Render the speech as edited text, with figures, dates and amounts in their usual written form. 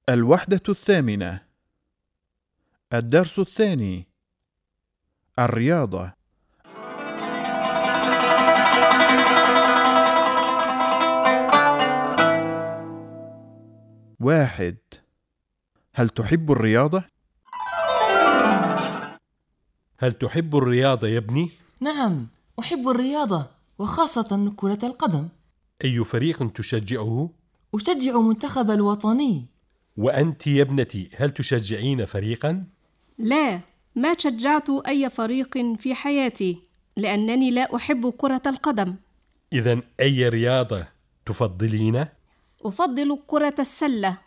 الوحدة الثامنة. الدرس الثاني. الرياضة. 1. هل تحب الرياضة؟ هل تحب الرياضة يا ابني؟ نعم، أحب الرياضة وخاصة كرة القدم. أي فريق تشجعه؟ أشجع منتخب الوطني. وأنت يا ابنتي هل تشجعين فريقا؟ لا، ما شجعت أي فريق في حياتي لأنني لا أحب كرة القدم. إذن أي رياضة تفضلين؟ أفضل كرة السلة.